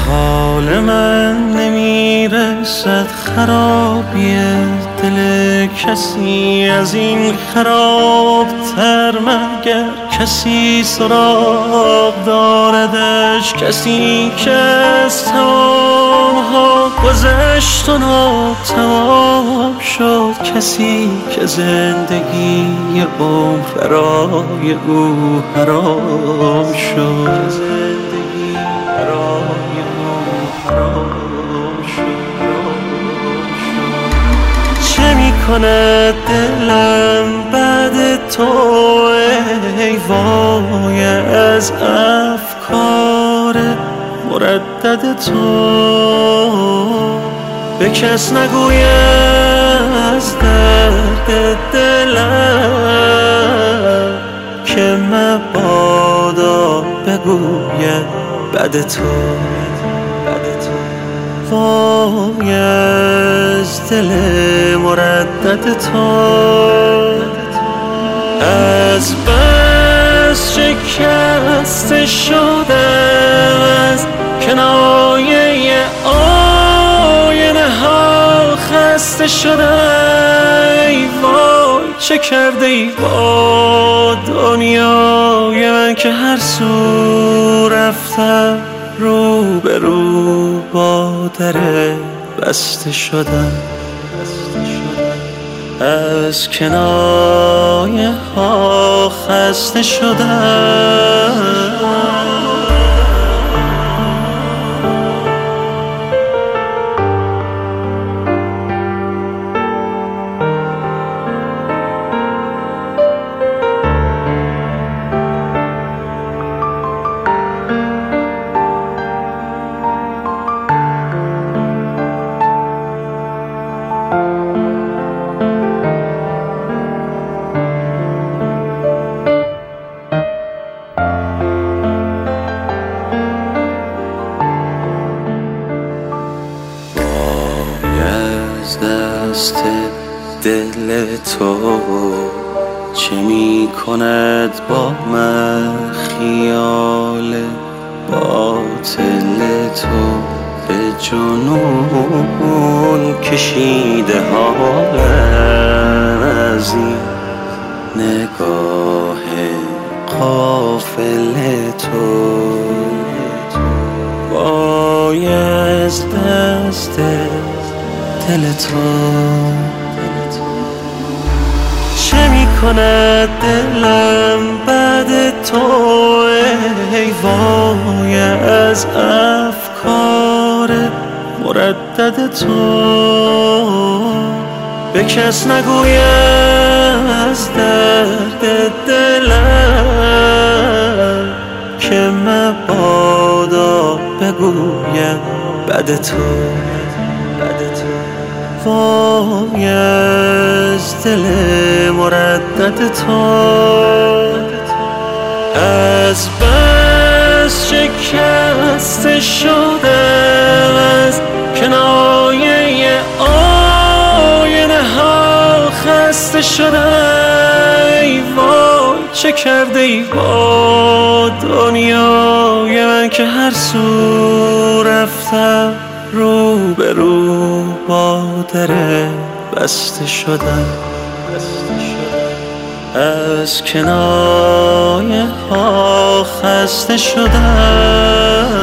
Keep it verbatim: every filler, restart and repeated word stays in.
حال من نمیرسد خرابی دل کسی از این خرابتر، مگر کسی سراغ داردش، کسی که از تمامها گذشت و ناتمام شد، کسی که زندگی عمر برای او حرام شد. چه میکند دلم بعد تو ای وای از افکار مردد تو؟ به کس نگویم از درد دلم که مبادا بگوید بد تو. وای از دل مردد تو، از بس شکسته شدم، از کنایه آینه ها خسته شدم. ای وای چه کرده ای با دنیای من که هر سو رفتم رو به رو با در بسته شدم. از کنایه ها خسته شدم. دست دل تو چه می کند با من خیال باطل تو؟ به جنون کشیده حالم از این نگاه غافل تو. وای از دست دل تو، چه می کند دلم بعد تو ای وای از افکار مردد تو؟ به کس نگویم از درد دلم که مبادا بگویم بد تو. وای از دل مردد تو، از بس شکسته شدم، از کنایه آینه ها خسته شدم. ای وای چه کرده ای با دنیای من که هر سو رفتم رو به رو با در بسته شدم. از کنایه ها خسته شدم.